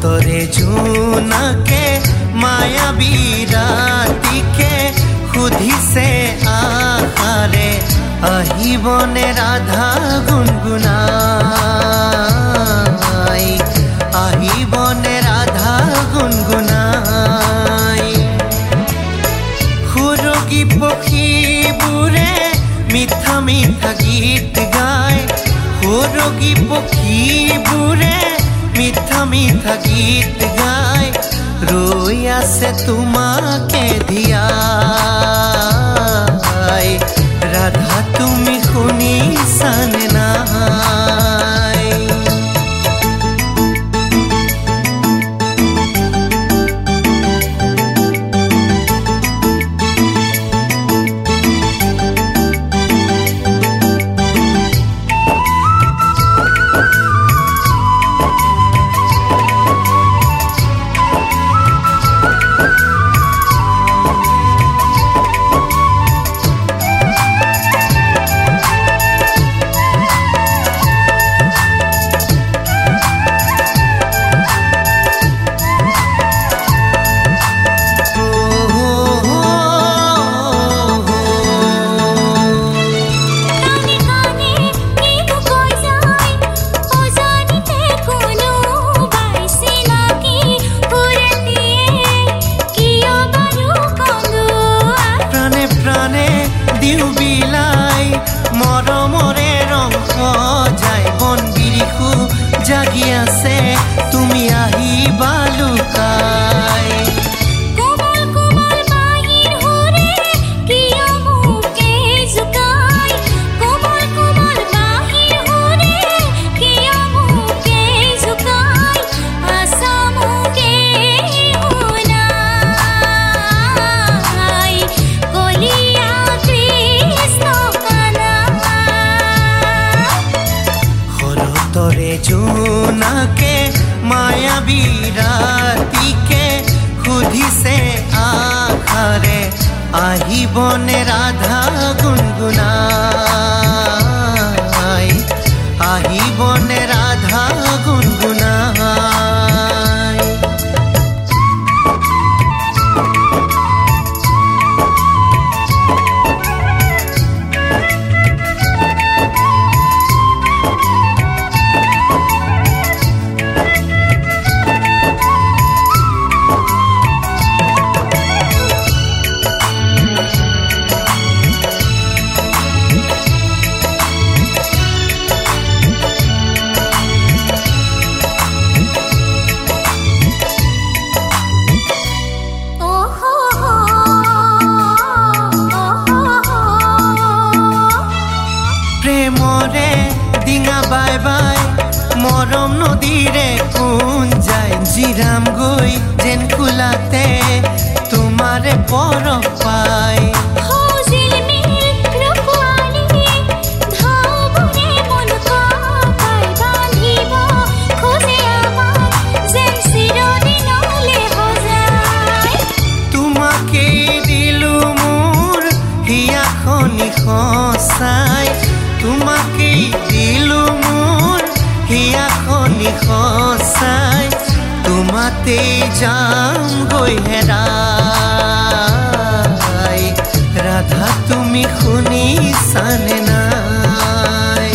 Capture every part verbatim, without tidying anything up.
শৰতৰে জোনাকে মায়াবী ৰাতিকে সুধিছে আশাৰে আহিবনে ৰাধা গুণগুণাই আহিবনে ৰাধা গুণগুণাই সুৰগী পক্ষীবোৰে মিঠা মিঠা গীত গায় সুৰগী পক্ষীবোৰে মিঠা মিঠা গীত গায় ৰৈ আছে তোমাকে ধিয়াই ৰাধা তুমি শুনিছানে নাই মৰমৰে ৰং সজাই বন বিৰিখু জাগি আছে তুমি আহিবা লুকাই কোমল কোমল বাহিৰ হৰে কিয় মুকে জুকাই কোমল কোমল বাহিৰ হৰে কিয় মুকে জুকাই আশা মুকে শুনাই কলিয়া কৃষ্ণ শৰতৰে জোনাকে মায়াবী ৰাতিকে সুধিছে আশাৰে আহিবনে ৰাধা গুণগুণাই আহিবনে ৰাধা গুণগুণাই প্ৰেমৰে ডিঙা বাই বাই মৰম নদীৰে কোন যায় জিৰাম গৈ যেন কোলাতে তোমাৰে পৰশ পাই তোমাকেই দিলো মোৰ হিয়াখনি সঁচাই তোমাকেই দিলো মোৰ হিয়াখনি সঁচাই তোমাতেই যাম গৈ হেৰাই ৰাধা তুমি শুনিছানে নাই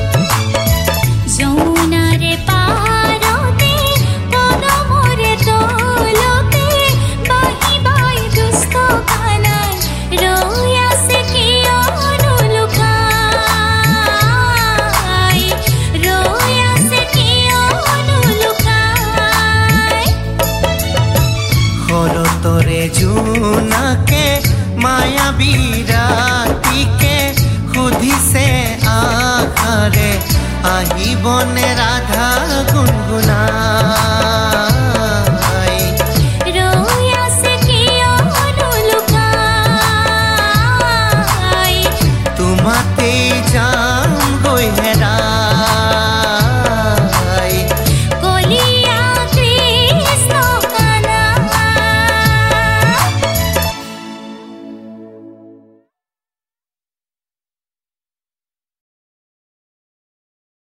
যমুনাৰে পাৰতে পদমৰে তলতে বাহি বাই দুষ্ট কানাই ৰৈ আছে কিয়নো লুকাই ৰৈ আছে কিয়নো লুকাই শৰতৰে জোনাকে মায়াবী ৰাতিকে সুধিছে আশাৰে আহিবনে ৰাধা গুণগুণাই